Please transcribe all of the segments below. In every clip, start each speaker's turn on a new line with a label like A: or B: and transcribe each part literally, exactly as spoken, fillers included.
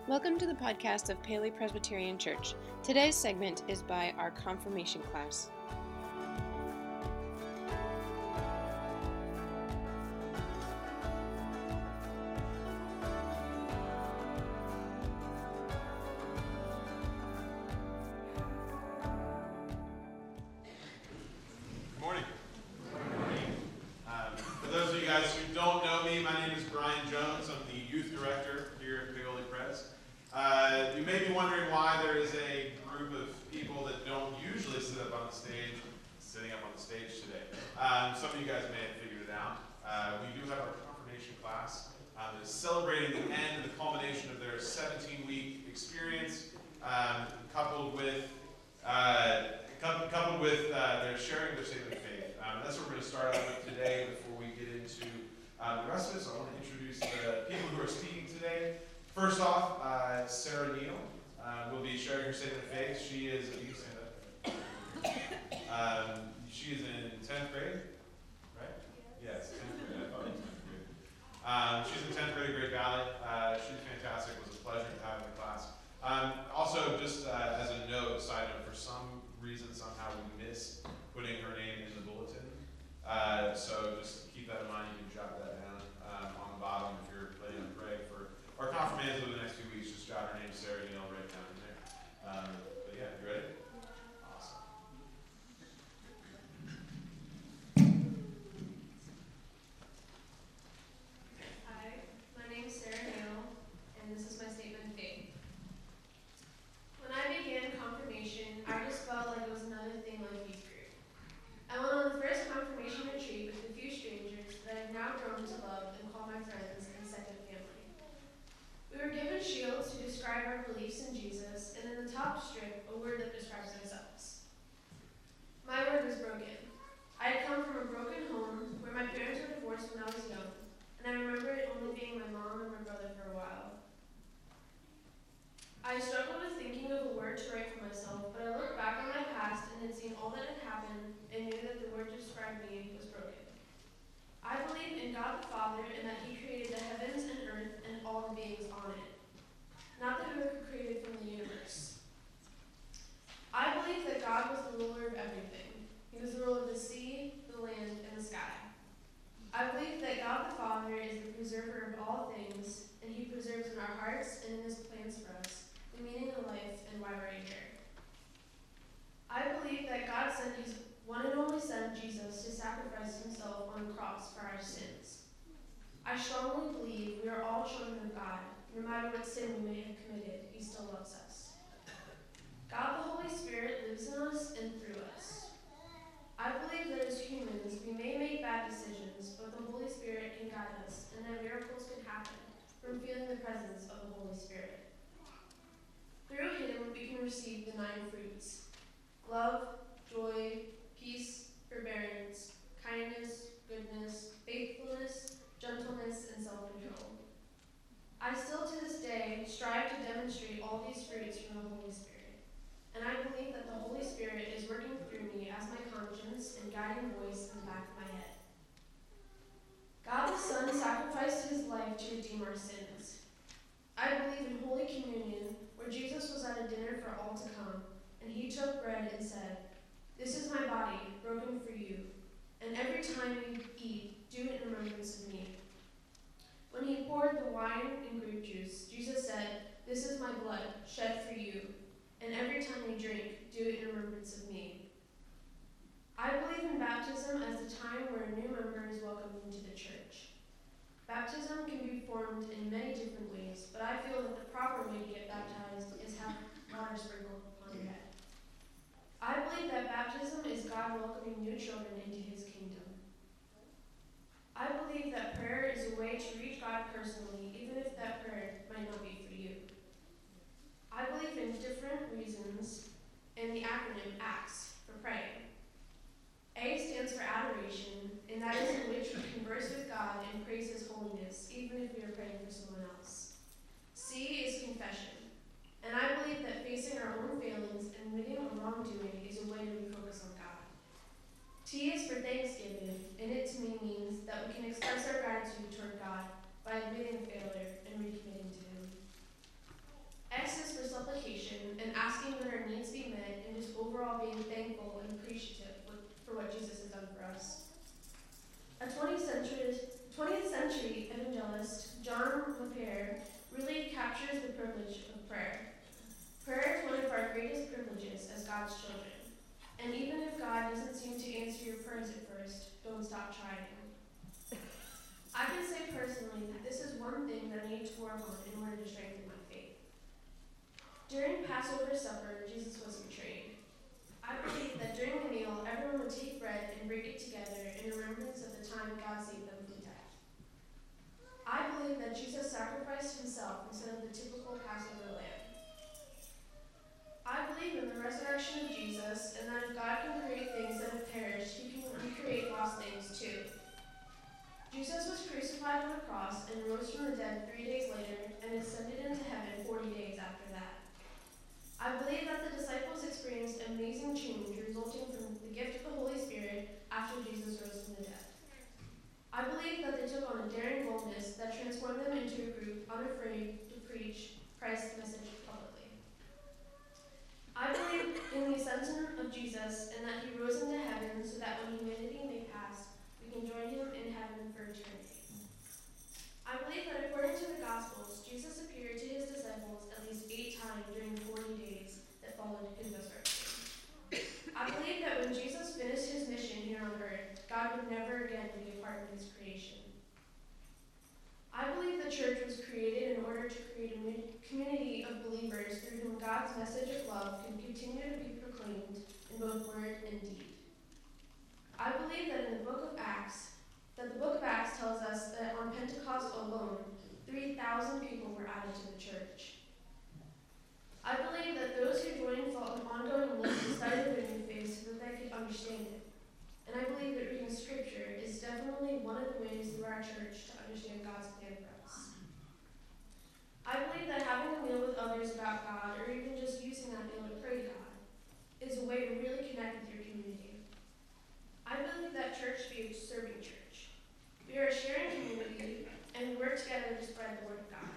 A: Welcome to the podcast of Paley Presbyterian Church. Today's segment is by our confirmation class.
B: Good morning. Good morning. Um, for those of you guys who don't know me, my name is Brian Jones. I'm the youth director here at Paoli Pres. Uh, you may be wondering why there is a group of people that don't usually sit up on the stage, sitting up on the stage today. Um, some of you guys may have figured it out. Uh, we do have our confirmation class uh, that is celebrating the end and the culmination of their seventeen-week experience, um, coupled with uh, coupled, coupled with uh, their sharing their statement of faith. Um, that's what we're going to start out with today. Before we get into uh, the rest of it, so I want to introduce the people who are speaking today. First off, uh, Sarah Neal uh, will be sharing her statement of faith. She is, you can stand up. Um, she is in tenth grade, right? Yes, tenth grade. I thought it was tenth grade. Um, she's in tenth grade at Great Valley. Uh, she's fantastic. It was a pleasure to have her in class. Um, also, just uh, as a note, side note, for some reason, somehow we missed putting her name in the bulletin. Uh, so just keep that in mind. You can jot that down um, on the bottom if you're planning to pray for our confirmants over the next few weeks. Just jot her name, Sarah Neal, right down in there. Um, but yeah, you ready? Awesome.
C: Hi, my name is Sarah Neal, and this is my statement of faith. When I began confirmation, I just felt like it was another thing like youth group. I went on the first confirmation retreat with a few strangers that I've now grown to love and call my friends and second family. We were given shields to describe our beliefs in Jesus, and in the top strip, a word that describes ourselves. My word was broken. I had come from a broken home where my parents were divorced when I was young, and I remember it only being my mom and my brother for a while. I struggled with thinking of a word to write for myself, but I looked back on my past and had seen all that had happened and knew that the word to describe me was broken. I believe in God the Father and that He created the heavens and earth and all the beings on it, not the who were created from the universe. I believe that God was the ruler of everything. He was the ruler of the sea, the land, and the sky. I believe that God the Father is the preserver of all things, and He preserves in our hearts and in His plans for us the meaning of life and why we're here. I believe that God sent His one and only Son, Jesus, to sacrifice Himself on the cross for our sins. I strongly believe we are all children of God. No matter what sin we may have committed, He still loves us. God the Holy Spirit lives in us and through us. I believe that as humans, we may make bad decisions, but the Holy Spirit can guide us, and that miracles can happen from feeling the presence of the Holy Spirit. Through Him, we can receive the nine fruits: love, joy, peace, forbearance, kindness, goodness, faithfulness, gentleness, and self-control. I still to this day strive to demonstrate all these fruits from the Holy Spirit, and I believe that the Holy Spirit is working through me as my conscience and guiding voice in the back of my head. God the Son sacrificed His life to redeem our sins. I believe in Holy Communion, where Jesus was at a dinner for all to come, and He took bread and said, "This is my body, broken for you, and every time you eat, do it in remembrance of me." When He poured the wine and grape juice, Jesus said, "This is my blood, shed for you, and every time you drink, do it in remembrance of me." I believe in baptism as the time where a new member is welcomed into the church. Baptism can be formed in many different ways, but I feel that the proper way to get baptized is have water sprinkled upon your head. I believe that baptism is God welcoming new children into His kingdom. I believe that prayer is a way to reach God personally, even if that prayer might not be for you. I believe in different reasons and the acronym ACTS for praying. A stands for adoration, and that is in which we converse with God and praise His holiness, even if we are praying for someone else. C is confession, and I believe that facing our own failings and admitting a wrongdoing is a way to refocus on God. T is for thanksgiving, and it to me means that we can express our gratitude toward God by admitting failure and recommitting to Him. evangelist, John LaPierre, really captures the privilege of prayer. Prayer is one of our greatest privileges as God's children. And even if God doesn't seem to answer your prayers at first, don't stop trying. I can say personally that this is one thing that I need to work on in order to strengthen my faith. During Passover supper, Jesus was betrayed. I believe that during the meal, everyone would take bread and break it together in remembrance of the time God saved them from death. I believe that Jesus sacrificed himself instead of the typical Passover lamb. I believe in the resurrection of Jesus, and that if God can create things that have perished, he can recreate lost things too. Jesus was crucified on the cross and rose from the dead three days later and ascended into heaven forty days after that. I believe that the disciples experienced amazing change resulting from the gift of the Holy Spirit after Jesus rose from the dead. I believe that they took on a daring boldness that transformed them into a group unafraid to preach Christ's message publicly. I believe in the ascension of Jesus and that he rose into heaven so that when humanity may pass, we can join him in heaven for eternity. I believe that according to the Gospels, Jesus appeared to his disciples at least eight times during the forty days that followed his resurrection. I believe that when Jesus finished his mission here on earth, God would never again be a part of his creation. I believe the church was created in order to create a community of believers through whom God's message of love can continue to be proclaimed in both word and deed. I believe that in the book of Acts, that the book of Acts tells us that on Pentecost alone, three thousand people were added to the church. I believe that those who joined felt an ongoing need to study their new faith so that they could understand it. And I believe that reading scripture is definitely one of the ways through our church to understand God's plan for us. I believe that having a meal with others about God, or even just using that meal to pray to God, is a way to really connect with your community. I believe that church should be a serving church. We are a sharing community, and we work together to spread the word of God.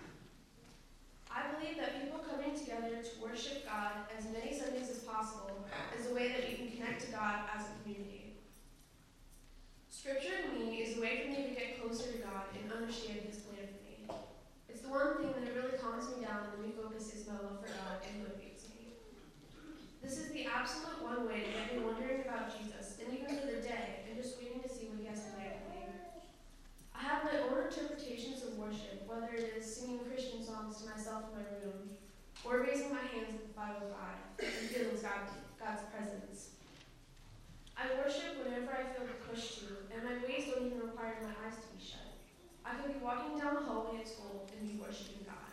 C: I believe that people coming together to worship God as many Sundays as possible is a way that we can connect to God as a community. Scripture to me is a way for me to get closer to God and understand his plan for me. It's the one thing that really calms me down and refocuses my love for God and motivates me. This is the absolute one way to get me wondering about Jesus, and even for the day, and just waiting to see what he has planned for me. I have my own interpretations of worship, whether it is singing Christian songs to myself in my room, or raising my hands at the five oh five and feeling God, God's presence. I worship whenever I feel the push to, and my ways don't even require my eyes to be shut. I can be walking down the hallway at school and be worshiping God.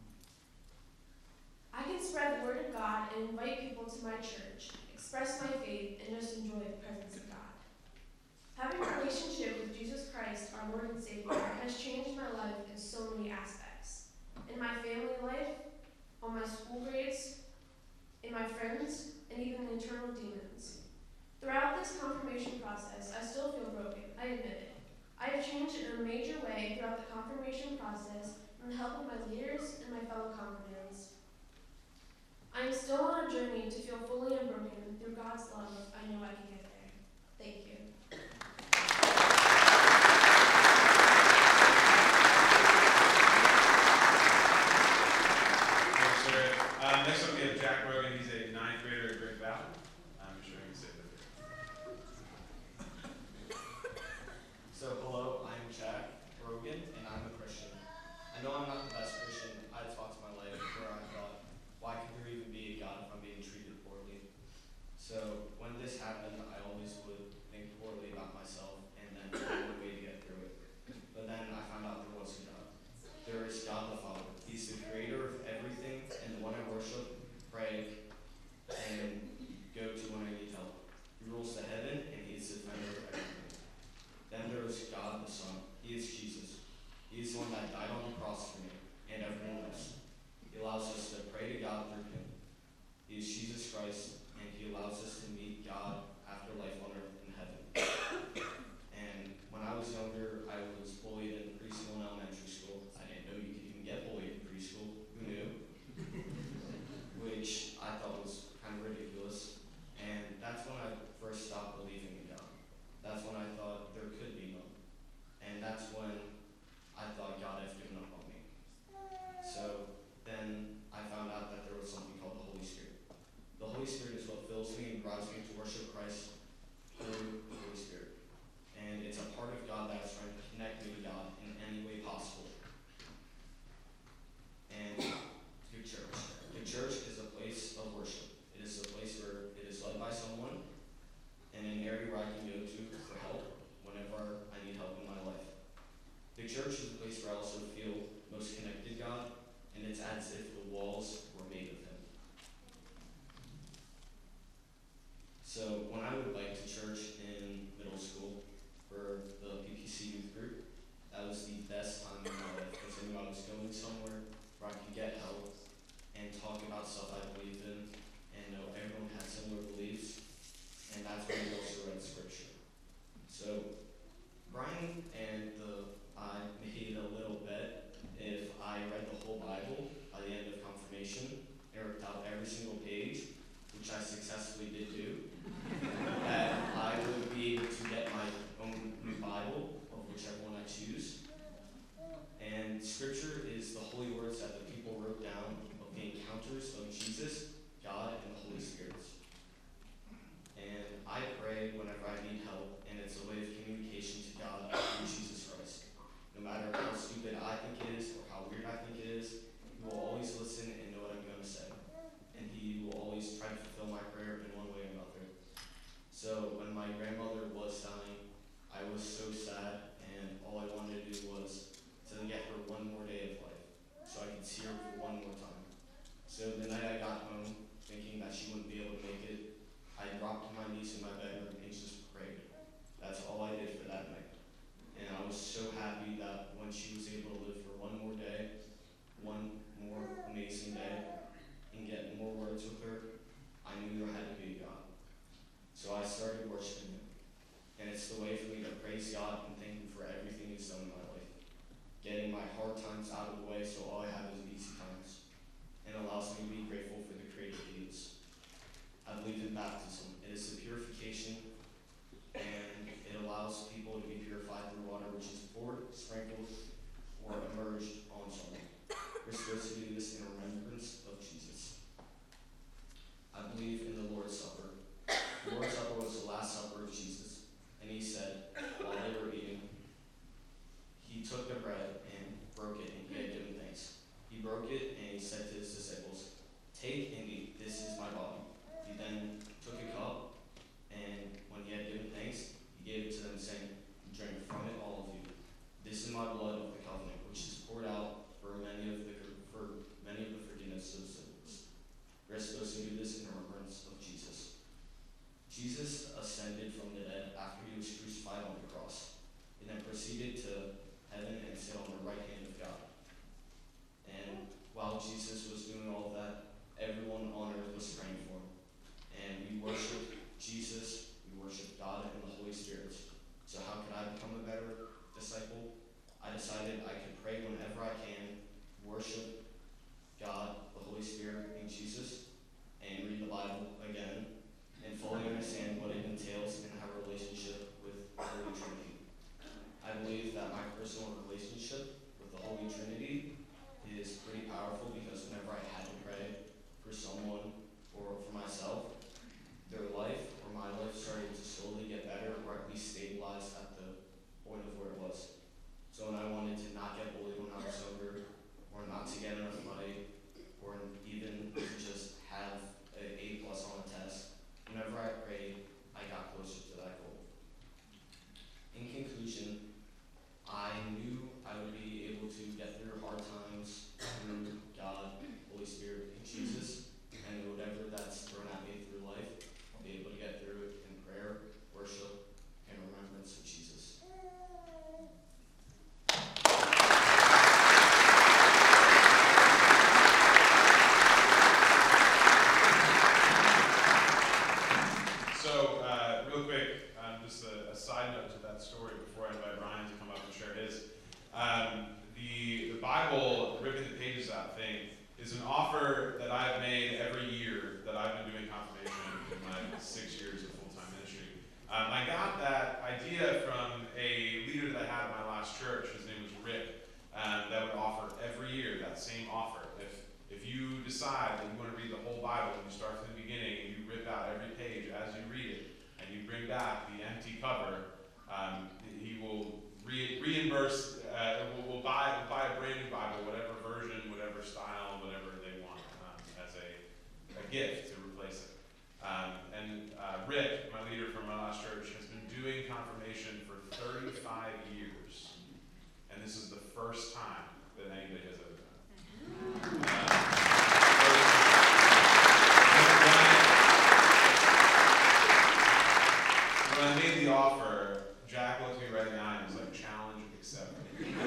C: I can spread the word of God and invite people to my church, express my faith, and just enjoy the presence of God. Having a relationship with Jesus Christ, our Lord and Savior, has changed my life in so many aspects. In my family life, on my school grades, in my friends, and even internal demons. Throughout this confirmation process, I still feel broken, I admit it. I have changed in a major way throughout the confirmation process with the help of my leaders and my fellow confirmants. I am still on a journey to feel fully unbroken. Through God's love, I know I can get there. Thank you.
B: Thanks, Sarah. Uh, next up we have Jack Rogan. He's a ninth grader at Great Valley. I'm sure he can say that.
D: So hello, I'm Jack Rogan, and I'm a Christian. I know I'm not the best Christian. I talked my life where I thought, why could there even be a God if I'm being treated poorly? So when this happened, I always would think poorly about myself and then find a way to get through it. But then I found out there was a God. There is God the Father. He's the creator of everything and the one I worship, pray, and go to when I need help. He rules the heaven and he is the defender of everything. Then there is God the Son. He is Jesus. He is the one that died on the cross for me and everyone else. He allows us to pray to God through him. He is Jesus Christ, and he allows us to meet God after life on earth in heaven. And when I was younger, I was bullied in preschool and elementary school. I didn't know you could even get bullied in preschool. Who knew? Which I thought was kind of ridiculous. And that's when I first stopped believing in God. That's when I thought there could be none. And that's when I thought, God, if Scripture is the holy words that the people wrote down of the encounters of Jesus, God, and the Holy Spirit. And I pray whenever I need help, and it's a way of communication to God through Jesus Christ. No matter how stupid I think it is or how weird I think it is, He will always listen and know what I'm going to say. And He will always try to fulfill my prayer in one way or another. So when my grandmother was dying, I was so sad, and all I wanted to do was to get her one more day of life, so I could see her for one more time. So the night I got home, thinking that she wouldn't be able to make it, I dropped to my knees in my bedroom and just prayed. That's all I did for that night. And I was so happy that when she was able to live for one more day, one more amazing day, and get more words with her, I knew there had to be a God. So I started worshiping Him. And it's the way for me to praise God and thank Him for everything He's done in my life. Getting my hard times out of the way so all I have is easy times. And allows me to be grateful for the creative deeds. I believe in baptism. It is the purification, and it allows people to be purified through water which is poured, sprinkled, or immersed on someone. We're supposed to do this in remembrance of Jesus. I believe in the Lord's Supper. The Lord's Supper was the last supper of Jesus, and He said, while they were eating, He took the bread and broke it, and He had given thanks. He broke it, and He said to His disciples, "Take and eat, this is my body." He then took a cup, and when He had given thanks, He gave it to them, saying, "Drink from it, all of you. This is my blood of the covenant, which is poured out for many of the for many of the forgiveness of sins." We're supposed to do this in remembrance of Jesus. Jesus ascended from the dead after He was crucified on the cross, and then proceeded to heaven and sit on the right hand of God. And while Jesus was doing all of that, everyone on earth was praying for Him. And we worship Jesus, we worship God and the Holy Spirit. So how could I become a better disciple? I decided I could pray whenever I can, worship God, the Holy Spirit, and Jesus, and read the Bible again, and fully understand what it entails and have a relationship with the Holy Trinity. I believe that my personal relationship with the Holy Trinity is pretty powerful, because whenever I had to pray for someone or for myself, their life or my life started to slowly get better, or at least stabilize at the point of where it was. So when I wanted to not get bullied when I was younger, or not to get in a fight, or even to just have an A plus on a test, whenever I prayed, I got closer to that goal. In conclusion, I knew I would be able to get through hard times through God, Holy Spirit, and Jesus, and whatever that's thrown at me through life, I'll be able to get through it in prayer, worship, and remembrance of Jesus.
B: So, uh, real quick, um, just a, a side note to that story before I invite Ryan to come up and share his. Um, the, the Bible, ripping the pages out thing, is an offer that I've made every year that I've been doing confirmation in my six years of full-time ministry. Um, I got that idea from a leader that I had at my last church. His name was Rick. Um, that would offer every year that same offer. If if you decide that you want to read the whole Bible, and you start from the beginning and you rip out every page as you read it, and you bring back the empty cover, um, he will re- reimburse. Uh, will, will buy will buy a brand new Bible, whatever version, whatever style, whatever they want, um, as a, a gift to replace it. Um, and uh, Rick, my leader from my last church, has been doing confirmation for thirty-five years, and this is the first time that anybody has ever done it. Uh, when I made the offer, Jack looked me right in the eye and was like, "Challenge accepted."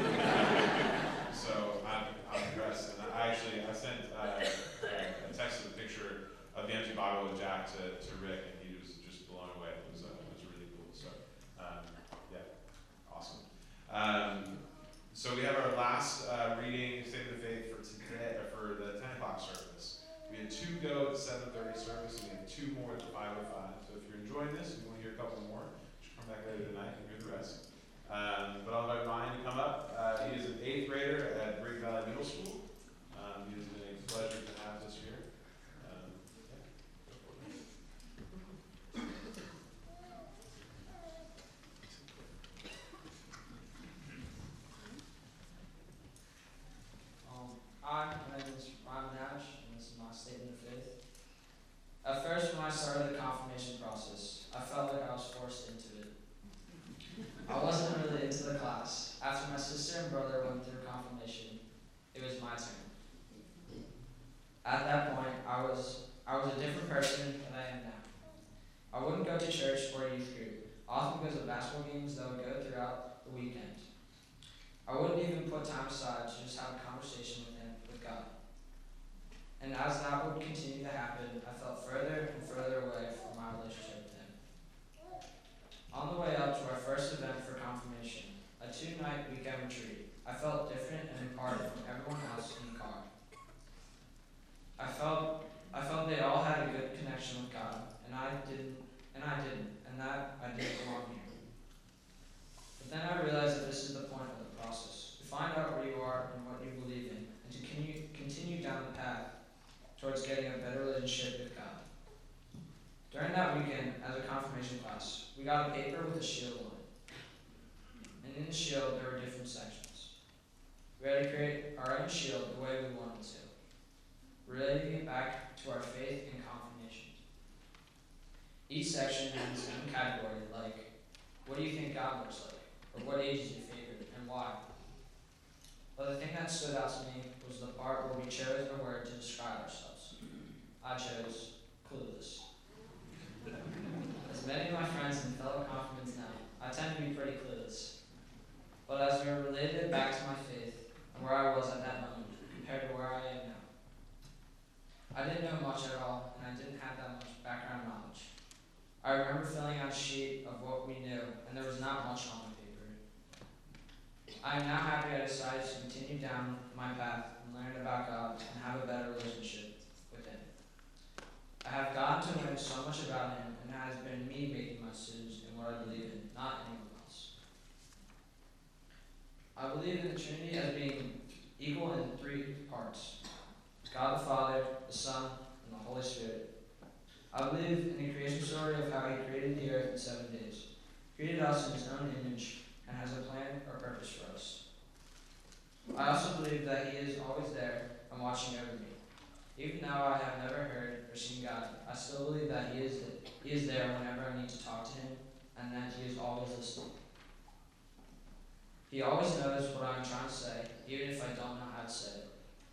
B: So I'm, I'm impressed, and I actually I sent uh, a text with a picture of the empty Bible with Jack to, to Rick, and he was just blown away. It was uh, it was really cool. So um, yeah, awesome. Um, so we have our last uh, reading, State of the Faith for today, or for the ten o'clock service. We had two go at the seven thirty service, and we have two more at the five oh five. So if you're enjoying this, and you want to hear a couple more, just come back later tonight and hear the rest. Um, but I'll invite Ryan to come up. Uh, he is an eighth grader at Great Valley Middle School. Um, it has been a pleasure to have this year. Um, yeah.
E: Um, I, my name is Ryan Nash, and this is my statement of faith. At first, when I started the confirmation process, I felt like I was forced into it. I wasn't really into the class. After my sister and brother went through confirmation, it was my turn. At that point, I was I was a different person than I am now. I wouldn't go to church or youth group, often because of basketball games that would go throughout the weekend. I wouldn't even put time aside to just have a conversation with him, with God. And as that would continue to happen, I felt further and further away from my relationship with him. On the way up to our first event for confirmation, a two-night weekend retreat, I felt different and apart from everyone else in the car. I felt I felt they all had a good connection with God, and I didn't, and I didn't, and that I didn't belong here. But then I realized that this is the point of the process: to find out where you are and what you believe in, and to continue continue down the path towards getting a better relationship with God. During that weekend, as a confirmation class, we got a paper with a shield on it. And in the shield, there were different sections. We had to create our own shield the way we wanted to, relating it back to our faith and confirmation. Each section had its own category, like, what do you think God looks like? Or what age is your favorite, and why? But the thing that stood out to me was the part where we chose a word to describe ourselves. I chose clueless. As many of my friends and fellow confirmants know, I tend to be pretty clueless. But as we related it back to my faith and where I was at that moment compared to where I am now, I didn't know much at all, and I didn't have that much background knowledge. I remember filling out a sheet of what we knew, and there was not much on the paper. I am now happy I decided to continue down my path and learn about God and have a better relationship with Him. I have gotten to learn so much about Him, and it has been me making my decisions in what I believe in, not anyone else. I believe in the Trinity as being equal in three parts: God the Father, the Son, and the Holy Spirit. I believe in the creation story of how He created the earth in seven days, created us in His own image, and has a plan or purpose for us. I also believe that He is always there and watching over me. Even though I have never heard or seen God, I still believe that He is He is there whenever I need to talk to Him, and that He is always listening. He always knows what I'm trying to say, even if I don't know how to say it.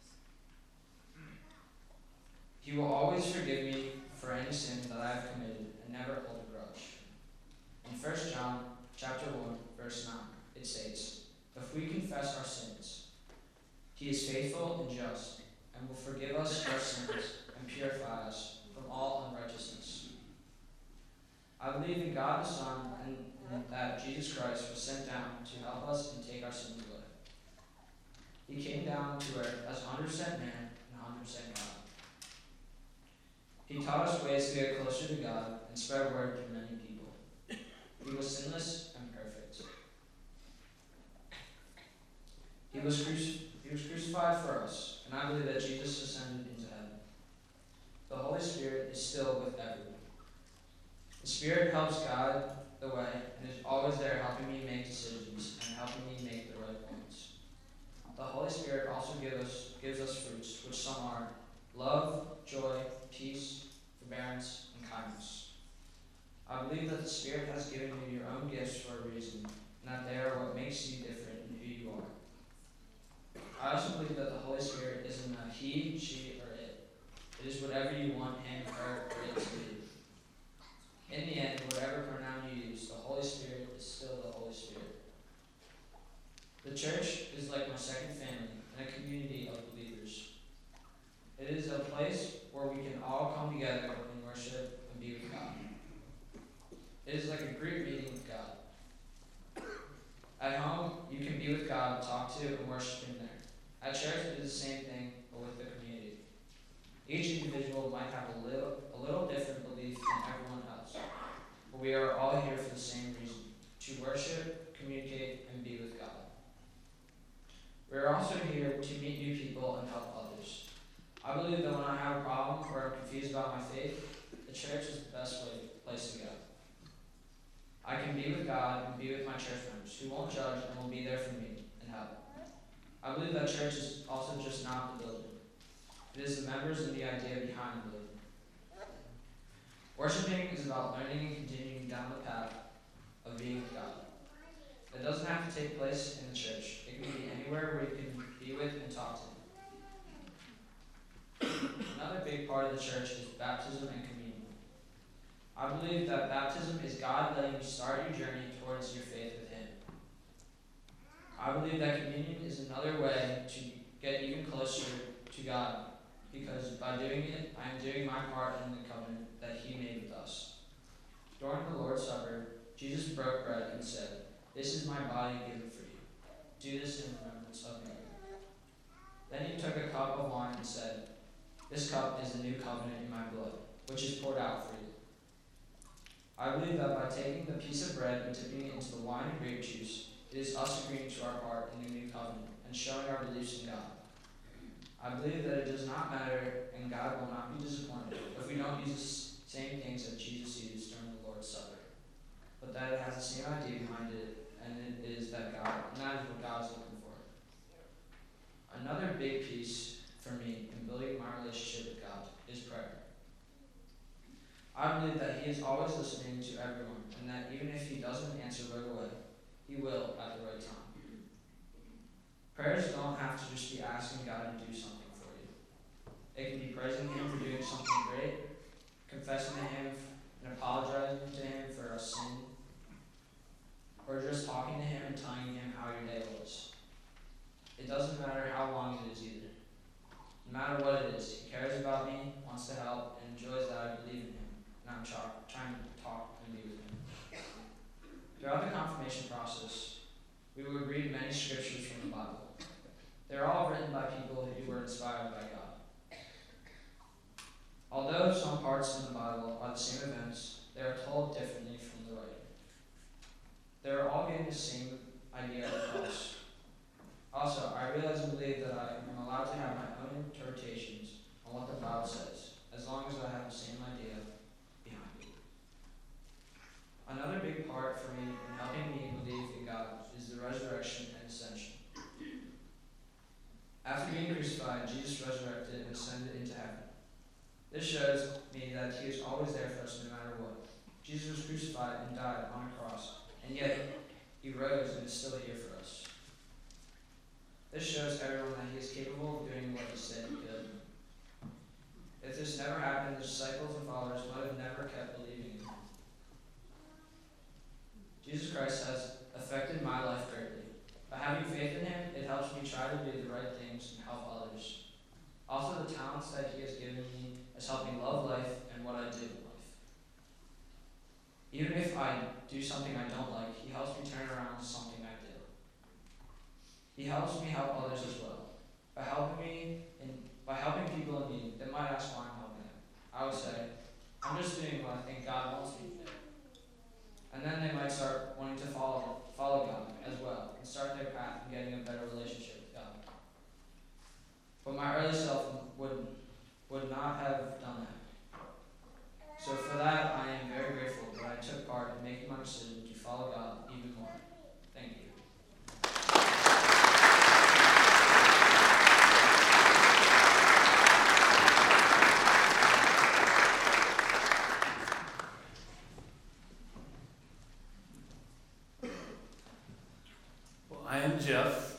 E: He will always forgive me for any sin that I have committed and never hold a grudge. In First John chapter one, verse nine, it states, "If we confess our sins, He is faithful and just, and will forgive us our sins and purify us from all unrighteousness." I believe in God the Son and, and that Jesus Christ was sent down to help us and take our sins away. He came down to earth as one hundred percent man and one hundred percent God. He taught us ways to get closer to God and spread word to many people. He was sinless and perfect. He was, cruci- he was crucified for us, and I believe that Jesus ascended into heaven. The Holy Spirit is still with everyone. The Spirit helps guide the way and is always there helping me make decisions and helping me make the right ones. The Holy Spirit also gives us, gives us fruits, which some are love, joy, peace, forbearance, and kindness. I believe that the Spirit has given you your own gifts for a reason, and that they are what makes you different in who you are. I also believe that the Holy Spirit isn't a he, she, or it. It is whatever you want him, her, or it to be. In the end, whatever pronoun you use, the Holy Spirit is still the Holy Spirit. The church is like my second family and a community of believers. It is a place where we can all come together and worship and be with God. It is like a group meeting with God. At home, you can be with God, talk to, and worship Him there. At church, it is the same thing, but with the community. Each individual might have a little, a little different belief than everyone else, but we are all here for the same reason: to worship, communicate, and be with God. We are also here to meet new people and help others. I believe that when I have a problem or I'm confused about my faith, the church is the best way, place to go. I can be with God and be with my church members who won't judge and will be there for me and help. I believe that church is also just not the building. It is the members and the idea behind the building. Worshiping is about learning and continuing down the path of being with God. It doesn't have to take place in the church. It can be anywhere where you can be with and talk to Him. Another big part of the church is baptism and communion. I believe that baptism is God letting you start your journey towards your faith with Him. I believe that communion is another way to get even closer to God, because by doing it, I am doing my part in the covenant that He made with us. During the Lord's Supper, Jesus broke bread and said, "This is my body given for you. Do this in remembrance of me." Then He took a cup of wine and said, "This cup is the new covenant in my blood, which is poured out for you." I believe that by taking the piece of bread and dipping it into the wine and grape juice, it is us agreeing to our part in the new covenant and showing our beliefs in God. I believe that it does not matter and God will not be disappointed if we don't use the same things that Jesus used during the Lord's Supper, but that it has the same idea behind it, and it is that God, and that is what God is looking for. Another big piece for me in building my relationship with God is prayer. I believe that He is always listening to everyone, and that even if He doesn't answer right away, He will at the right time. Prayers don't have to just be asking God to do something for you. It can be praising Him for doing something great, confessing to Him and apologizing to Him for our sin, or just talking to Him and telling Him how your day was. It doesn't matter how long it is either. No matter what it is, He cares about me, wants to help, and enjoys that I believe in Him, and I'm try- trying to talk and be with Him. Throughout the confirmation process, we would read many scriptures from the Bible. They're all written by people who were inspired by God. Although some parts in the Bible are the same events, they are told differently from the writer. They are all getting the same idea across. Also, I realize and believe that I am allowed to have my own interpretations on what the Bible says, as long as I have the same idea behind it. Another big part for me in helping me believe in God is the resurrection and ascension. After being crucified, Jesus resurrected and ascended into heaven. This shows me that He is always there for us no matter what. Jesus was crucified and died on a cross, and yet He rose and is still here for us. This shows everyone that He is capable of doing what He said He could. If this never happened, the disciples and followers might have never kept believing in Him. Jesus Christ has affected my life greatly. By having faith in Him, it helps me try to do the right things and help others. Also, the talents that He has given me has helped me love life and what I do in life. Even if I do something I don't like, He helps me turn around to something I do. He helps me help others as well. By helping me in, by helping people in need, they might ask why I'm helping them. I would say, I'm just doing what I think God wants me to do. And then they might start wanting to follow follow God as well and start their path in getting a better relationship with God. But my early self would would not have done that. So for that, I am very grateful that I took part in making my decision to follow God even more. Thank you.
F: I am Jeff.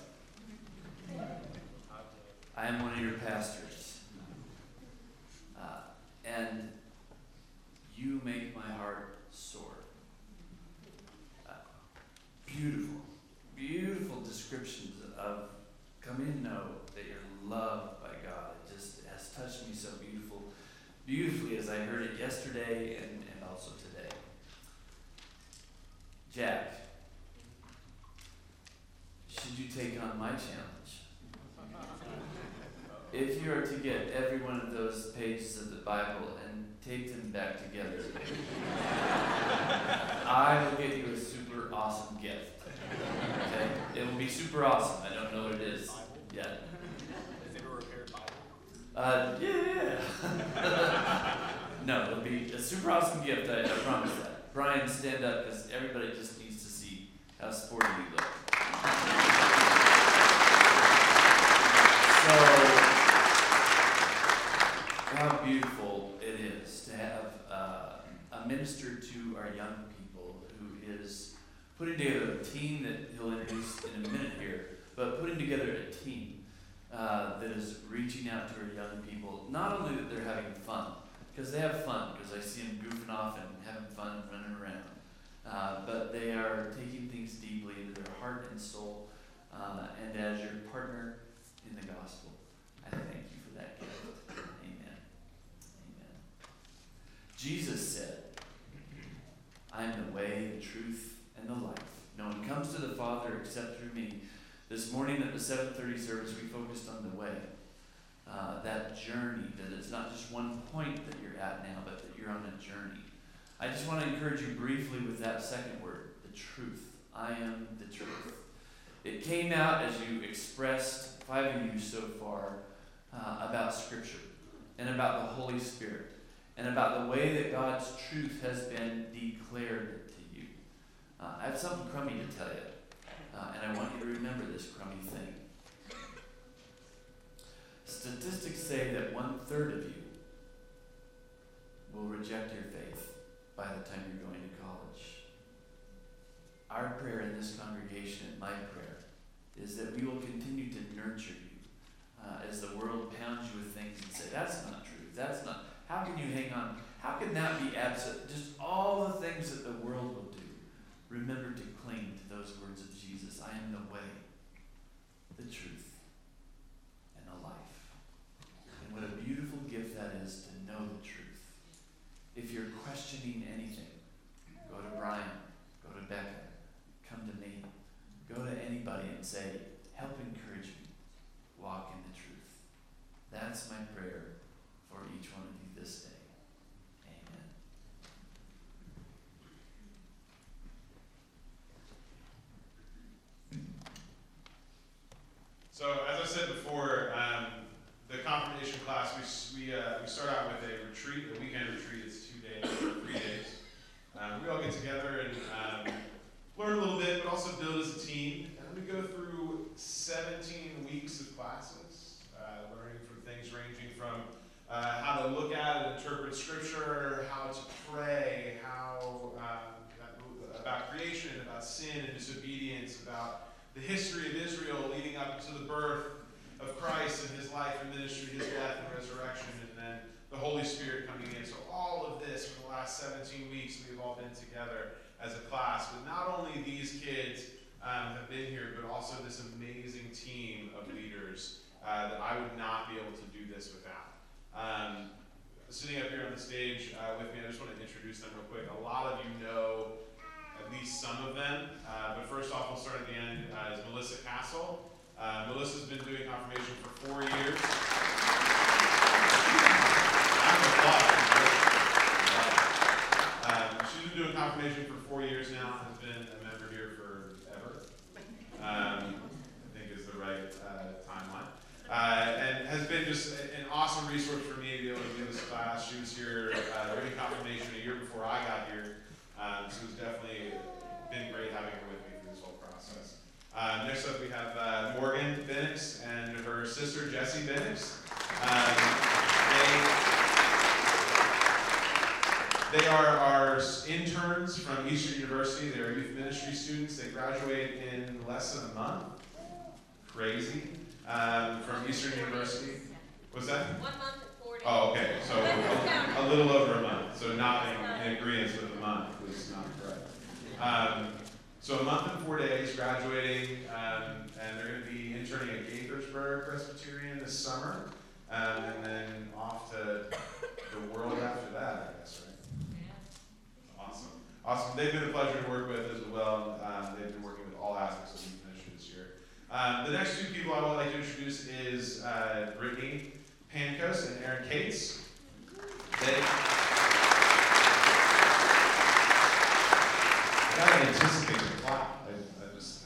F: I am one of your pastors. Uh, and you make my heart soar. Uh, beautiful, beautiful descriptions of coming to know that you're loved by God. It just has touched me so beautiful, beautifully as I heard it yesterday and, and also today. Jack, should you take on my challenge? If you are to get every one of those pages of the Bible and tape them back together, I will get you a super awesome gift. Okay? It will be super awesome. I don't know what it is yet.
D: Is it a repaired Bible?
F: Uh, yeah. No, it'll be a super awesome gift. I, I promise that. Brian, stand up because everybody just needs to see how sporty you look. So, how beautiful it is to have uh, a minister to our young people who is putting together a team that he'll introduce in a minute here, but putting together a team uh, that is reaching out to our young people. Not only that they're having fun, because they have fun, because I see them goofing off and having fun running around, uh, but they are taking things deeply into their heart and soul, uh, and as your partner in the gospel, I thank you for that gift. Amen. Amen. Jesus said, I am the way, the truth, and the life. No one comes to the Father except through me. This morning at the seven thirty service, we focused on the way. Uh, that journey, that it's not just one point that you're at now, but that you're on a journey. I just want to encourage you briefly with that second word, the truth. I am the truth. It came out as you expressed, five of you so far, uh, about Scripture and about the Holy Spirit and about the way that God's truth has been declared to you. Uh, I have something crummy to tell you, uh, and I want you to remember this crummy thing. Statistics say that one third of you will reject your faith by the time you're going to college. Our prayer in this congregation, and my prayer, is that we will continue to nurture you uh, as the world pounds you with things and say, that's not true, that's not, how can you hang on, how can that be absent? Just all the things that the world will do. Remember to cling to those words of Jesus. I am the way, the truth, and the life. And what a beautiful gift that is to know the truth. If you're questioning anything, go to Brian, go to Becca, come to me, go to anybody and say, help encourage me, walk in the truth. That's my prayer for each one of you this day. Amen.
B: So, as I said before, um, the confirmation class, we we, uh, we start out with a retreat, a weekend retreat. It's two days, or three days. Um, we all get together and um, learn a little bit, but also build as a team. And we go through seventeen weeks of classes, uh, learning from things ranging from uh, how to look at and interpret Scripture, how to pray, how um, about creation, about sin and disobedience, about the history of Israel leading up to the birth of Christ and his life and ministry, his death and resurrection, and then the Holy Spirit coming in. So all of this for the last seventeen weeks, we've all been together as a class. But not only these kids um, have been here, but also this amazing team of leaders uh, that I would not be able to do this without. Um, sitting up here on the stage uh, with me, I just want to introduce them real quick. A lot of you know at least some of them, uh, but first off, we'll start at the end, uh, is Melissa Castle. Uh, Melissa's been doing confirmation for four years. I'm um, she's been doing confirmation for four years now, has been a member here forever, um, I think is the right uh, timeline. Uh, and has been just an awesome resource for me to be able to do this class. She was here uh, doing confirmation a year before I got here. Um, so it's definitely been great having her with me through this whole process. Uh, next up we have uh, Morgan Bennix and her sister Jessie Bennix. Um, they, they are our interns from Eastern University. They are youth ministry students. They graduate in less than a month. Crazy. Um, from Eastern University. What's that?
G: One month and four days.
B: Oh, okay. So a, a little over a month. So not in, in agreement with a month was not correct. Um, so a month and four days, graduating, um, and they're going to be interning at Gaithersburg Presbyterian this summer, um, and then off to the world after that, I guess, right? Yeah. Awesome. Awesome. They've been a pleasure to work with as well. Um, they've been working with all aspects of youth ministry this year. Um, the next two people I would like to introduce is uh, Brittany Pancos and Aaron Cates. They, I gotta anticipate the clap. I, I just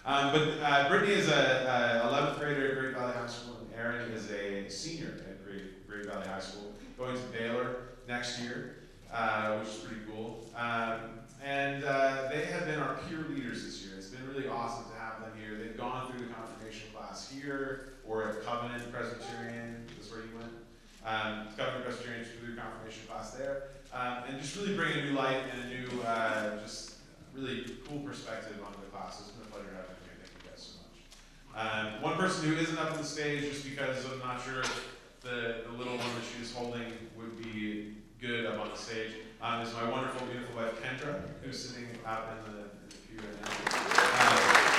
B: Um, but uh, Brittany is a, a eleventh grader at Great Valley High School, and Aaron is a senior at Great, Great Valley High School, going to Baylor next year, uh, which is pretty cool. Um, and uh, they have been our peer leaders this year. It's been really awesome to have them here. They've gone through the confirmation class here, or at Covenant Presbyterian, that's where you went. Um, Covenant Presbyterian through the confirmation class there. Um, and just really bring a new light and a new, uh, just really cool perspective onto the class. It's been a pleasure having you here. Thank you guys so much. Um, one person who isn't up on the stage, just because I'm not sure if the, the little one that she's holding would be good up on the stage, um, is my wonderful, beautiful wife, Kendra, who's sitting out in the, in the pew right now. Um,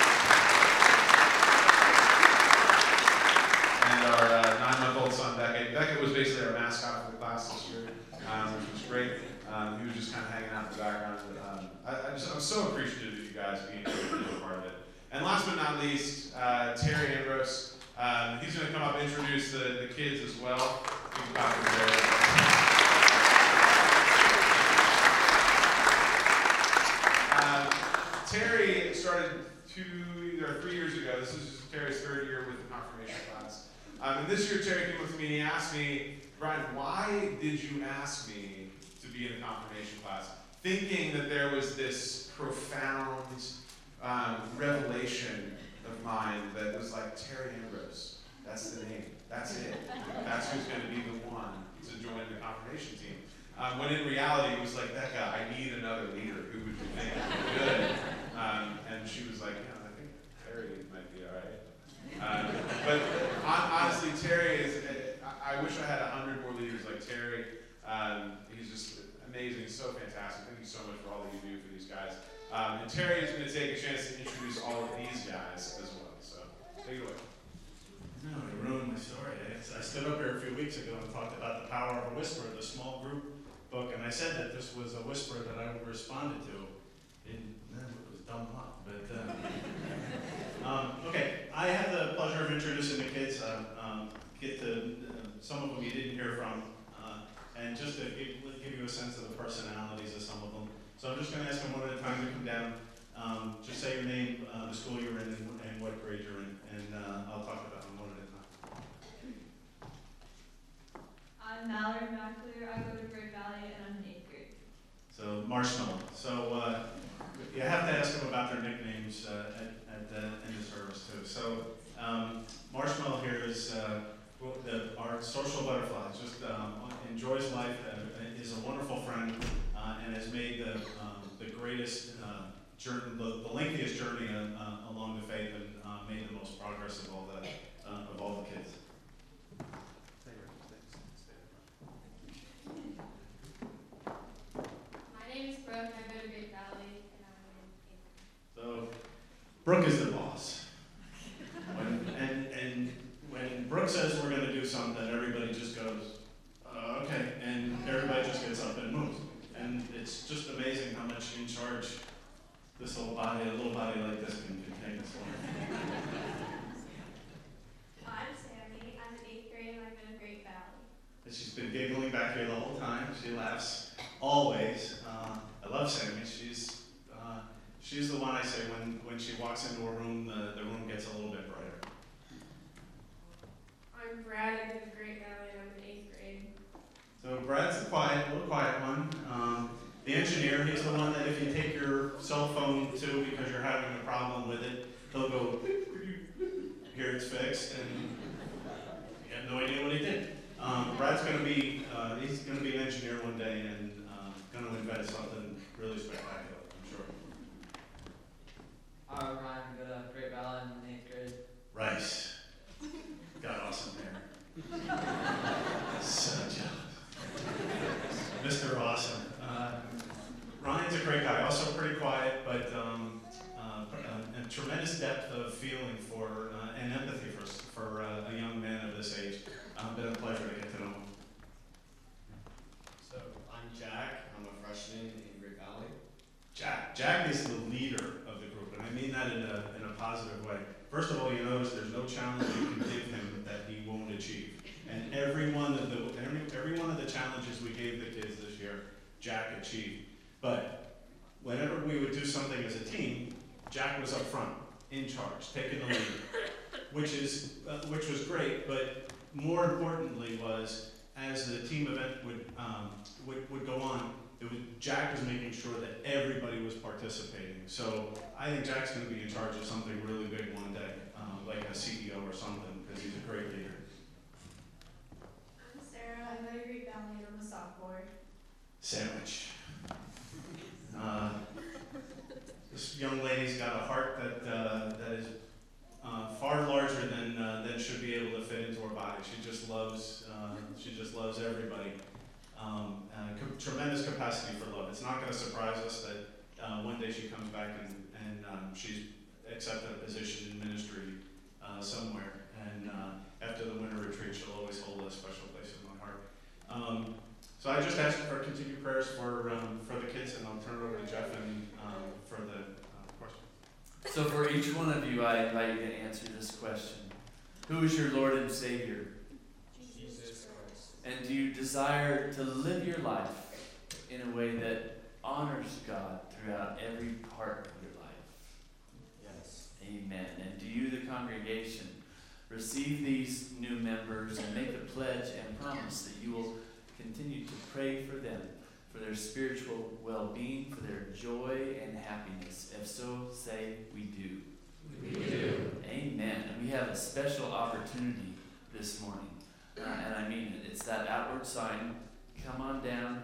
B: and our uh, nine-month-old son, Beckett. Beckett was basically our mascot for the class this year, um, which was great. Um, he was just kind of hanging out in the background. But, um, I, I just, I'm so appreciative of you guys being able to be a part of it. And last but not least, uh, Terry Ambrose. Um, he's going to come up and introduce the, the kids as well. You can clap for Terry. Um, Terry started two or three years ago. This is Terry's third year with the confirmation class. Um, and this year, Terry came up to me and he asked me, Brian, why did you ask me to be in the confirmation class? Thinking that there was this profound um, revelation of mine that was like, Terry Ambrose, that's the name, that's it. That's who's going to be the one to join the confirmation team. Um, when in reality, it was like, Becca, I need another leader. Who would you think would be good? Um, and she was like, yeah, I think Terry might be all right. Um, but honestly, Terry is, I wish I had a hundred more leaders like Terry. Um, he's just amazing, he's so fantastic. Thank you so much for all that you do for these guys. Um, and Terry is going to take a chance to introduce all of these guys as well. So, take it away.
G: No, you ruined my story. I, I stood up here a few weeks ago and talked about the power of a whisper, the small group book, and I said that this was a whisper that I responded to. It, it was dumb luck, but uh, um, okay. I had the pleasure of introducing the kids. Uh, um, get to uh, some of them you didn't hear from, uh, and just to give, give you a sense of the personalities of some of them. So I'm just going to ask them one at a time to come down. Um, just say your name, uh, the school you're in, and, and what grade you're in, and uh, I'll talk about them one at a time.
H: I'm Mallory McAleer. I go to Great Valley, and I'm in eighth grade.
G: So Marshmallow. So uh, you have to ask them about their nicknames uh, at, at the end of service too. So um, Marshmallow here is uh, the, our social butterfly. Just um, enjoys life, uh, is a wonderful friend, uh, and has made the um, the greatest uh, journey, the, the lengthiest journey uh, uh, along the faith, and uh, made the most progress of all the uh, of all the kids.
H: My name is Brooke. I go to Great Valley, and I'm in eighth grade.
G: So Brooke is the boss. When, and and when Brooke says we're going to do something, everybody just goes, uh, okay, and everybody just gets up and moves. And it's just amazing how much in charge this little body, a little body like this, can contain this one.
H: I'm Sammy. I'm in eighth grade, and I go to Great Valley.
G: And she's been giggling back here the whole time. She laughs always. Uh, I love Sammy. She's uh, she's the one I say when when she walks into a room, the, the room gets a little bit brighter.
C: I'm Brad. I go to Great Valley, and I'm in eighth grade.
G: So Brad's the quiet, little quiet one. Um, the engineer, he's the one that if you take your cell phone to because you're having a problem with it, he'll go, here it's fixed, and you have no idea what he did. Um, Brad's going to be, uh, he's going to be an engineer one day and uh, going to invent something really spectacular, I'm sure.
E: I'm Ryan. I go to Great Valley in eighth grade.
G: Rice. Got awesome hair. So jealous. Mister Awesome. Uh, Ryan's a great guy, also pretty quiet, but um, uh, a tremendous depth of feeling for uh, and empathy for, for uh, a young man of this age. Um, been a pleasure to get to know him.
D: So I'm Jack. I'm a freshman in Great Valley.
G: Jack. Jack is the leader of the group, and I mean that in a, in a positive way. First of all, you notice there's no challenge you can give him that he won't achieve. And every one of the every, every one of the challenges we gave the kids this year, Jack achieved. But whenever we would do something as a team, Jack was up front. in charge, taking the lead, which is uh, which was great. But more importantly was as the team event would um, would, would go on, it was Jack was making sure that everybody was participating. So I think Jack's going to be in charge of something really big one day, um, like a C E O or something, because he's a great leader.
H: I'm Sarah. I go to Great Valley and I'm a sophomore.
G: Sandwich. Uh, this young lady's got a heart that uh, that is uh, far larger than uh, than should be able to fit into her body. She just loves uh, she just loves everybody. Um, uh, co- tremendous capacity for love. It's not going to surprise us that uh, one day she comes back and and um, she's accepted a position in ministry uh, somewhere. And uh, after the winter retreat, she'll always hold a special place in my heart. Um, So I just ask for continued prayers for um, for the kids, and I'll turn it over to Jeff and um, for the uh, question.
F: So for each one of you, I invite you to answer this question. Who is your Lord and Savior?
D: Jesus Christ.
F: And do you desire to live your life in a way that honors God throughout every part of your life?
D: Yes.
F: Amen. And do you, the congregation, receive these new members and make the pledge and promise that you will continue to pray for them, for their spiritual well-being, for their joy and happiness? If so, say, we do.
D: We do.
F: Amen. And we have a special opportunity this morning. Uh, and I mean it. It's that outward sign. Come on down.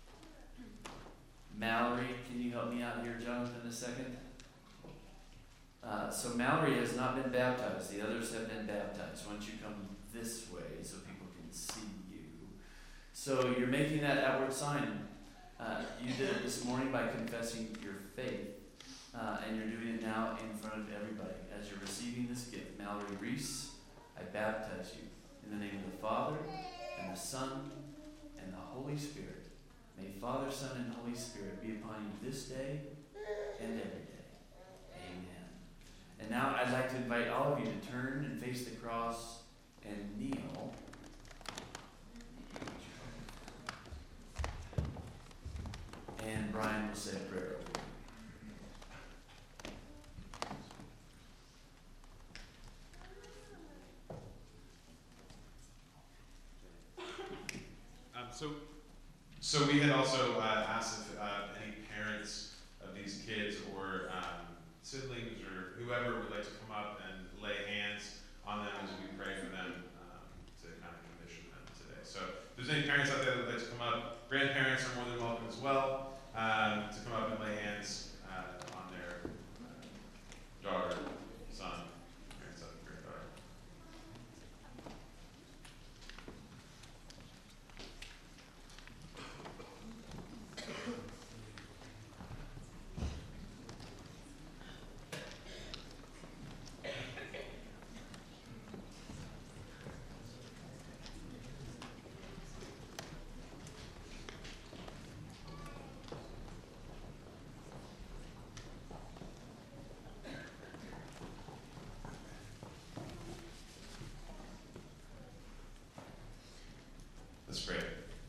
F: Mallory, can you help me out here, Jonathan, a second? Uh, so Mallory has not been baptized. The others have been baptized. Why don't you come this way so people can see you? So you're making that outward sign. Uh, you did it this morning by confessing your faith. Uh, and you're doing it now in front of everybody. As you're receiving this gift, Mallory Reese, I baptize you in the name of the Father, and the Son, and the Holy Spirit. May Father, Son, and Holy Spirit be upon you this day and every day. Amen. And now I'd like to invite all of you to turn and face the cross and kneel. And Brian will say a prayer.
B: Um, so, so we had also uh, asked if uh, any parents of these kids or um, siblings or whoever would like to come up and lay hands on them as we pray for them um, to kind of commission them today. So if there's any parents out there that would like to come up, grandparents are more than welcome as well um, to come up and lay hands uh, on their uh, daughter, son, grandson, granddaughter. Let's pray.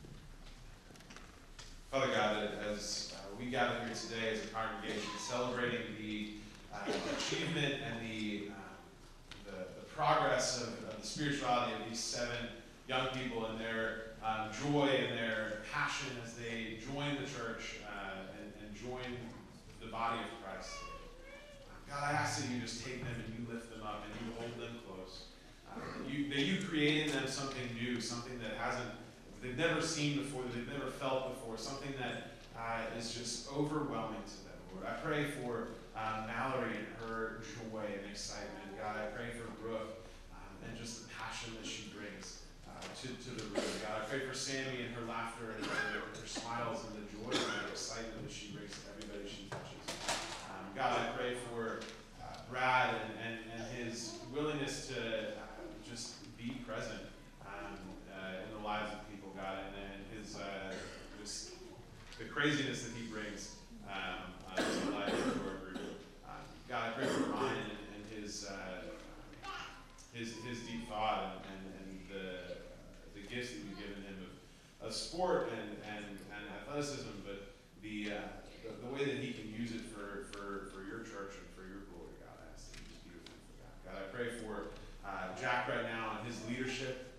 B: Father God, as uh, we gather here today as a congregation celebrating the uh, achievement and the, uh, the, the progress of, of the spirituality of these seven young people and their um, joy and their passion as they join the church uh, and, and join the body of Christ. God, I ask that you just take them and you lift them up and you hold them close. Uh, that, you, that you create in them something new, something that hasn't they've never seen before, that they've never felt before, something that uh, is just overwhelming to them, Lord. I pray for uh, Mallory and her joy and excitement. God, I pray for Brooke um, and just the passion that she brings uh, to, to the room. God, I pray for Sammy and her laughter and her, her smiles and the joy and the excitement that she brings to everybody she touches. Um, God, I pray for uh, Brad and, and, and his willingness to uh, just be present um, uh, in the lives of people, God, and, and his uh, just the craziness that he brings um, uh, to the life of our group. Um, God, I pray for Ryan and, and his uh, his his deep thought and, and, and the the gifts that you've given him of, of sport and, and, and athleticism, but the, uh, the the way that he can use it for, for, for your church and for your glory, God. I ask that you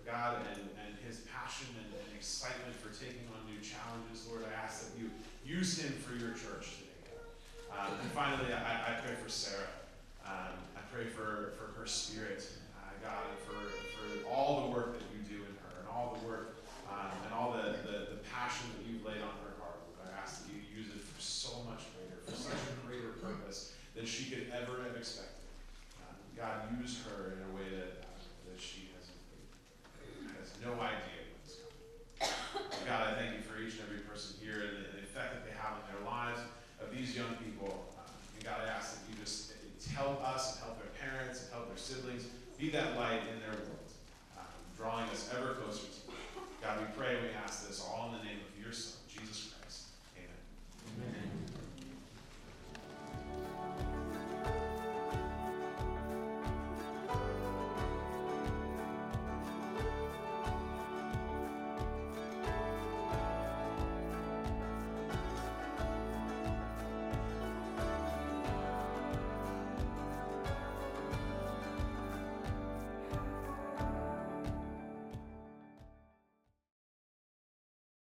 B: God, and, and his passion and, and excitement for taking on new challenges. Lord, I ask that you use him for your church today, God. Um, and finally, I, I pray for Sarah. Um, I pray for, for her spirit, uh, God, and for, for all the work that you do in her, and all the work um, and all the, the, the passion that you've laid on her heart. Lord, I ask that you use it for so much greater, for such a greater purpose than she could ever have expected. Um, God, use her in a way that, uh, that she has, has no idea what's coming. God, I thank you for each and every person here and the, and the effect that they have in their lives of these young people. Um, and God, I ask that you just help us and help their parents and help their siblings be that light in their world, um, drawing us ever closer to you. God, we pray and we ask this all in the name of your Son.